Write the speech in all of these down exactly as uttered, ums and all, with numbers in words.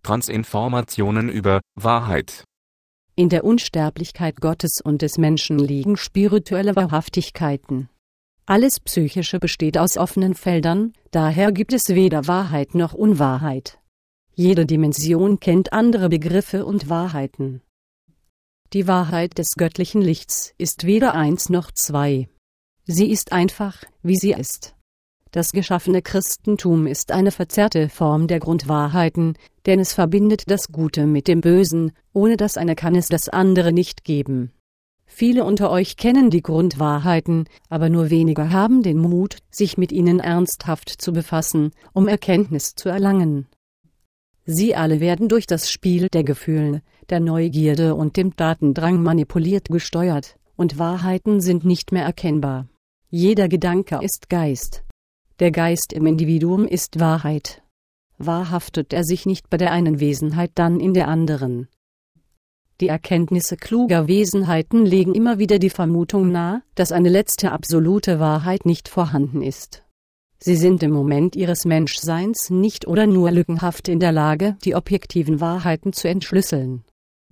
Transinformationen über Wahrheit. In der Unsterblichkeit Gottes und des Menschen liegen spirituelle Wahrhaftigkeiten. Alles Psychische besteht aus offenen Feldern, daher gibt es weder Wahrheit noch Unwahrheit. Jede Dimension kennt andere Begriffe und Wahrheiten. Die Wahrheit des göttlichen Lichts ist weder eins noch zwei. Sie ist einfach, wie sie ist. Das geschaffene Christentum ist eine verzerrte Form der Grundwahrheiten, denn es verbindet das Gute mit dem Bösen, ohne das eine kann es das andere nicht geben. Viele unter euch kennen die Grundwahrheiten, aber nur wenige haben den Mut, sich mit ihnen ernsthaft zu befassen, um Erkenntnis zu erlangen. Sie alle werden durch das Spiel der Gefühle, der Neugierde und dem Datendrang manipuliert gesteuert, und Wahrheiten sind nicht mehr erkennbar. Jeder Gedanke ist Geist. Der Geist im Individuum ist Wahrheit. Wahrhaftet er sich nicht bei der einen Wesenheit, dann in der anderen. Die Erkenntnisse kluger Wesenheiten legen immer wieder die Vermutung nahe, dass eine letzte absolute Wahrheit nicht vorhanden ist. Sie sind im Moment ihres Menschseins nicht oder nur lückenhaft in der Lage, die objektiven Wahrheiten zu entschlüsseln.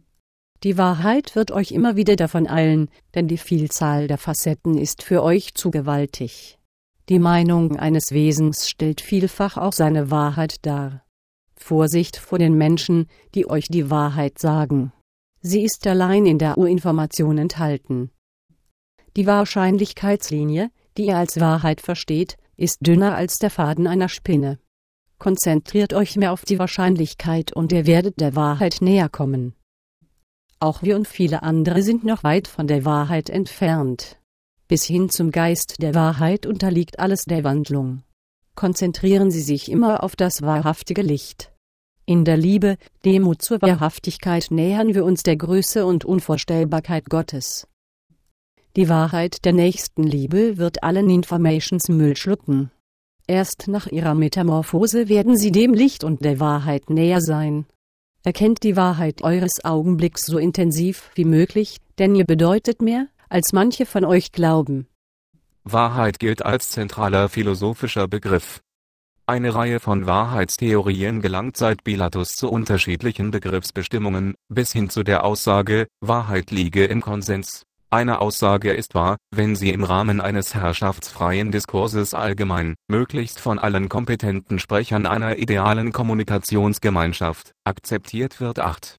Die Wahrheit wird euch immer wieder davon eilen, denn die Vielzahl der Facetten ist für euch zu gewaltig. Die Meinung eines Wesens stellt vielfach auch seine Wahrheit dar. Vorsicht vor den Menschen, die euch die Wahrheit sagen. Sie ist allein in der Urinformation enthalten. Die Wahrscheinlichkeitslinie, die ihr als Wahrheit versteht, ist dünner als der Faden einer Spinne. Konzentriert euch mehr auf die Wahrscheinlichkeit und ihr werdet der Wahrheit näher kommen. Auch wir und viele andere sind noch weit von der Wahrheit entfernt. Bis hin zum Geist der Wahrheit unterliegt alles der Wandlung. Konzentrieren Sie sich immer auf das wahrhaftige Licht. In der Liebe, Demut zur Wahrhaftigkeit nähern wir uns der Größe und Unvorstellbarkeit Gottes. Die Wahrheit der Nächstenliebe wird allen Informationsmüll schlucken. Erst nach ihrer Metamorphose werden sie dem Licht und der Wahrheit näher sein. Erkennt die Wahrheit eures Augenblicks so intensiv wie möglich, denn ihr bedeutet mehr, als manche von euch glauben. Wahrheit gilt als zentraler philosophischer Begriff. Eine Reihe von Wahrheitstheorien gelangt seit Pilatus zu unterschiedlichen Begriffsbestimmungen, bis hin zu der Aussage, Wahrheit liege im Konsens. Eine Aussage ist wahr, wenn sie im Rahmen eines herrschaftsfreien Diskurses allgemein, möglichst von allen kompetenten Sprechern einer idealen Kommunikationsgemeinschaft, akzeptiert wird. acht.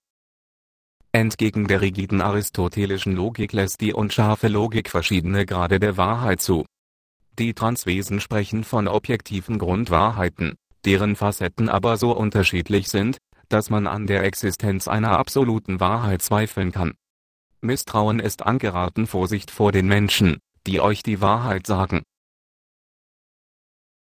Entgegen der rigiden aristotelischen Logik lässt die unscharfe Logik verschiedene Grade der Wahrheit zu. Die Transwesen sprechen von objektiven Grundwahrheiten, deren Facetten aber so unterschiedlich sind, dass man an der Existenz einer absoluten Wahrheit zweifeln kann. Misstrauen ist angeraten, Vorsicht vor den Menschen, die euch die Wahrheit sagen.